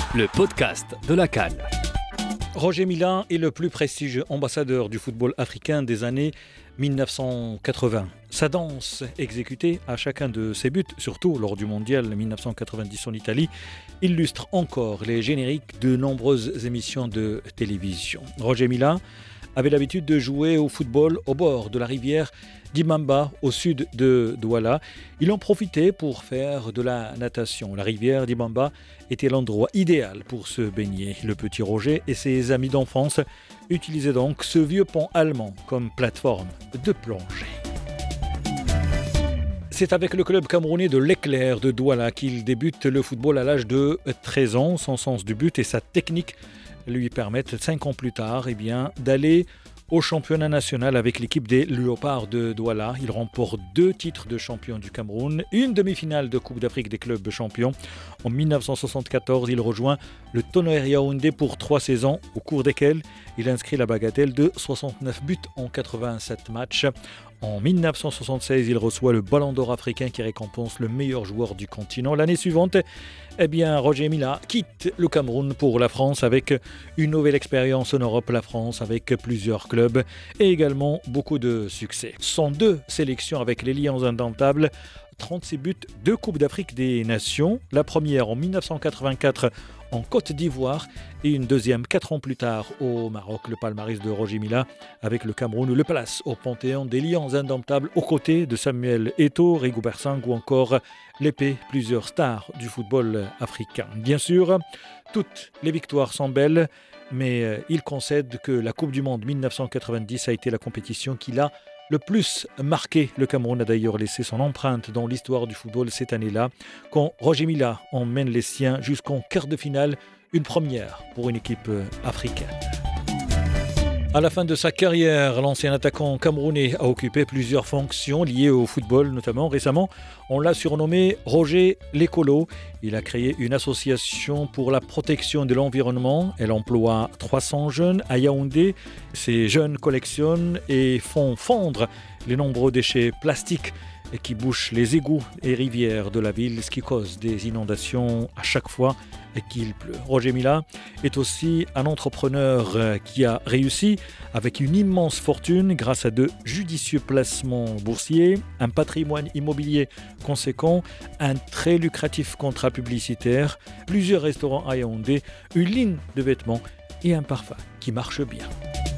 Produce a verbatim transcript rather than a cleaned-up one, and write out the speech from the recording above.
le podcast de la CAN. Roger Mila est le plus prestigieux ambassadeur du football africain des années mille neuf cent quatre-vingts. Sa danse, exécutée à chacun de ses buts, surtout lors du mondial mille neuf cent quatre-vingt-dix en Italie, illustre encore les génériques de nombreuses émissions de télévision. Roger Mila avait l'habitude de jouer au football au bord de la rivière d'Imamba, au sud de Douala. Il en profitait pour faire de la natation. La rivière d'Imamba était l'endroit idéal pour se baigner. Le petit Roger et ses amis d'enfance utilisaient donc ce vieux pont allemand comme plateforme de plongée. C'est avec le club camerounais de l'Éclair de Douala qu'il débute le football à l'âge de treize ans. Son sens du but et sa technique lui permettent, cinq ans plus tard, eh bien, d'aller au championnat national avec l'équipe des Léopards de Douala. Il remporte deux titres de champion du Cameroun, une demi-finale de Coupe d'Afrique des clubs champions. En mille neuf cent soixante-quatorze, il rejoint le Tonnerre Yaoundé pour trois saisons, au cours desquelles il inscrit la bagatelle de soixante-neuf buts en quatre-vingt-sept matchs. En mille neuf cent soixante-seize, il reçoit le Ballon d'Or africain qui récompense le meilleur joueur du continent. L'année suivante, eh bien, Roger Mila quitte le Cameroun pour la France avec une nouvelle expérience en Europe, la France avec plusieurs clubs et également beaucoup de succès. Ce sont deux sélections avec les Lions indomptables, trente-six buts, deux Coupes d'Afrique des Nations. La première en mille neuf cent quatre-vingt-quatre en Côte d'Ivoire et une deuxième quatre ans plus tard au Maroc. Le palmarès de Roger Mila avec le Cameroun le place au panthéon des Lions indomptables aux côtés de Samuel Eto'o, Rigobert Song ou encore l'épée, plusieurs stars du football africain. Bien sûr, toutes les victoires sont belles, mais il concède que la Coupe du Monde mille neuf cent quatre-vingt-dix a été la compétition qu'il a le plus marqué. Le Cameroun a d'ailleurs laissé son empreinte dans l'histoire du football cette année-là, quand Roger Mila emmène les siens jusqu'en quart de finale, une première pour une équipe africaine. À la fin de sa carrière, l'ancien attaquant camerounais a occupé plusieurs fonctions liées au football, notamment récemment, on l'a surnommé Roger l'écolo. Il a créé une association pour la protection de l'environnement. Elle emploie trois cents jeunes à Yaoundé. Ces jeunes collectionnent et font fondre les nombreux déchets plastiques qui bouchent les égouts et rivières de la ville, ce qui cause des inondations à chaque fois qu'il pleut. Roger Mila est aussi un entrepreneur qui a réussi avec une immense fortune grâce à de judicieux placements boursiers, un patrimoine immobilier conséquent, un très lucratif contrat publicitaire, plusieurs restaurants à Yaoundé, une ligne de vêtements et un parfum qui marche bien.